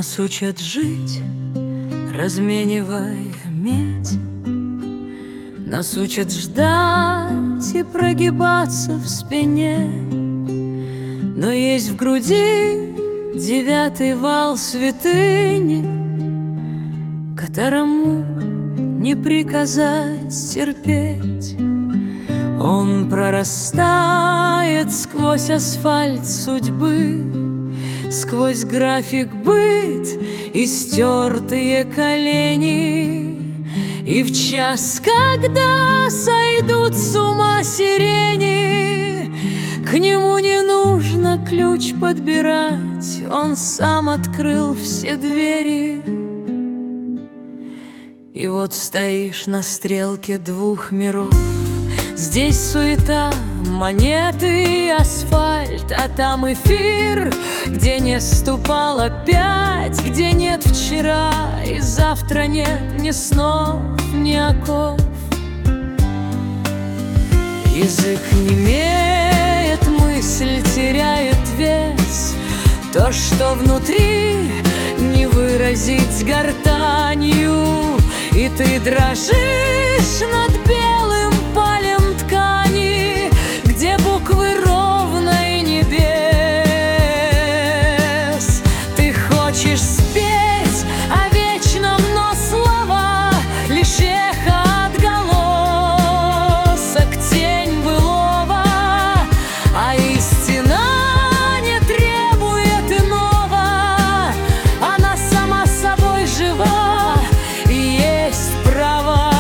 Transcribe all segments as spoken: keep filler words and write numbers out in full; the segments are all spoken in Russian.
Нас учат жить, разменивая медь. Нас учат ждать и прогибаться в спине. Но есть в груди девятый вал святыни, которому не приказать терпеть. Он прорастает сквозь асфальт судьбы, сквозь график быт и стертые колени. И в час, когда сойдут с ума сирени, к нему не нужно ключ подбирать, он сам открыл все двери. И вот стоишь на стрелке двух миров. Здесь суета, монеты и асфальт, а там эфир, где не ступал опять, где нет вчера и завтра нет ни снов, ни оков. Язык немеет, мысль теряет вес. То, что внутри, не выразить гортанью, и ты дрожишь над белым полем ткани, где буквы ровной небес. Ты хочешь спеть о вечном, но слова лишь эхо отголосок, тень былого, а истина не требует иного. Она сама собой жива и есть права.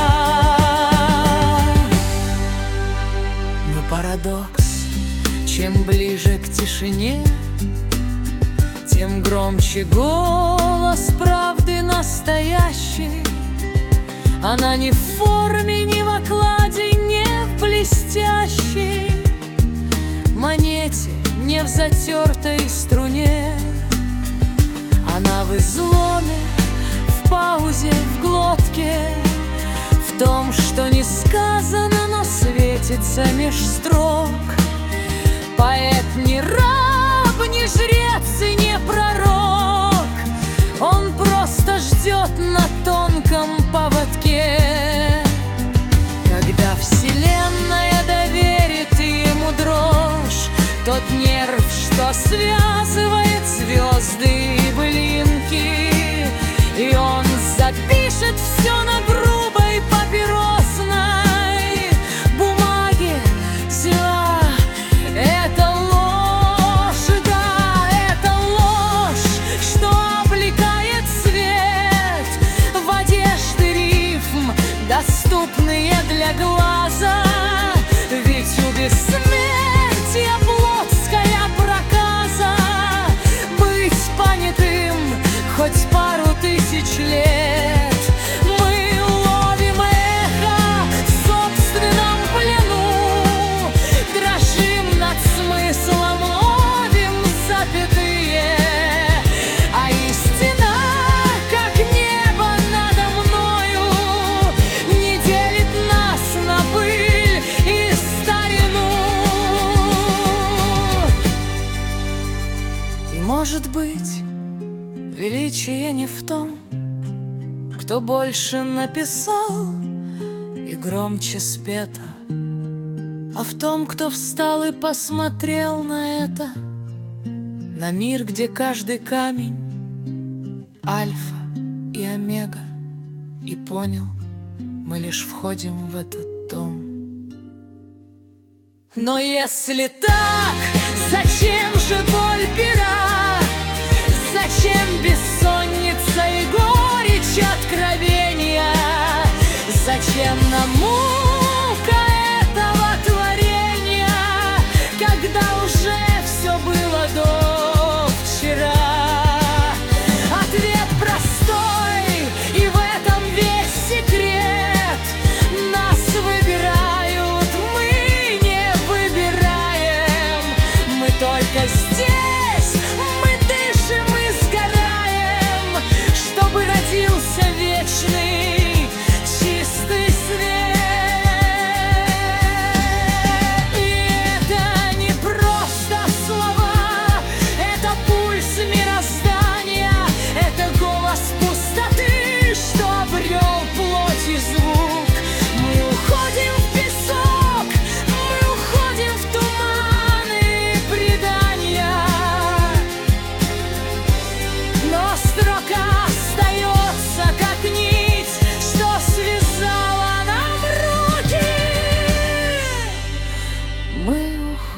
Но парадокс: чем ближе к тишине, тем громче голос правды настоящей. Она не в форме, не в окладе, не в блестящей монете, не в затертой струне. Она в изломе, в паузе, в глотке, в том, что не сказано, но светится меж строк. Поэт не раб, не жрец и не пророк, он просто ждет на тонком поводке, когда вселенная доверит ему дрожь, тот нерв, что связывает звезды и блинки. И он запишет все на грубой папиросной бумаге. Взяла это ложь, да, это ложь, что облекает свет в одежды рифм, доступные для глаза. Ведь у бессмертия плотская проказа быть понятым хоть пару тысяч лет. Мы ловим эхо в собственном плену, дрожим над смыслом, ловим запятые. А истина, как небо надо мною, не делит нас на пыль и старину. И может быть, величие не в том, кто больше написал и громче спето, а в том, кто встал и посмотрел на это, на мир, где каждый камень альфа и омега, и понял, мы лишь входим в этот дом. Но если так, зачем же боль пера? Зачем бессонница и горечь откровения? Зачем нам мука этого творения, когда уже все было до вчера? Ответ простой, и в этом весь секрет. Нас выбирают, мы не выбираем. Мы только здесь, мы дышим и сгораем, чтобы родился вечный чистый свет.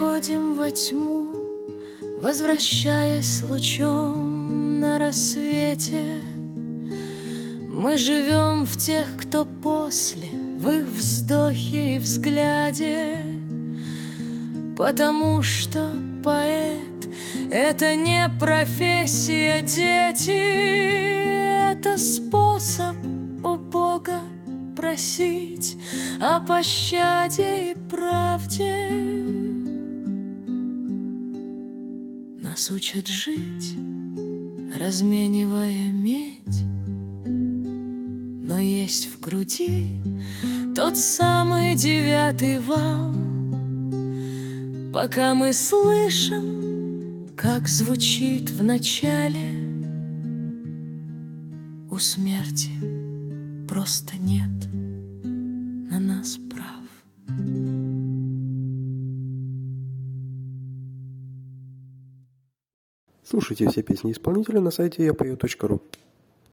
уходим во тьму, возвращаясь лучом на рассвете. Мы живем в тех, кто после, в их вздохе и взгляде. Потому что поэт — это не профессия, дети, это способ у Бога просить о пощаде и правде. Нас учат жить, разменивая медь, но есть в груди тот самый девятый вал. Пока мы слышим, как звучит в начале, у смерти просто нет на нас прав. Слушайте все песни исполнителя на сайте я пою точка ру.